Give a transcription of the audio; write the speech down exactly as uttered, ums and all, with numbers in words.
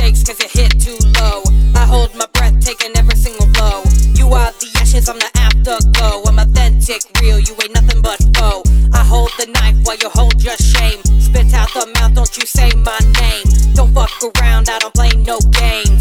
shakes cause you hit too low. I hold my breath, taking every single blow. You are the ashes, I'm the afterglow. I'm authentic, real, you ain't nothing but foe. I hold the knife while you hold your shame. Spit out the mouth, don't you say my name. Don't fuck around, I don't play no games.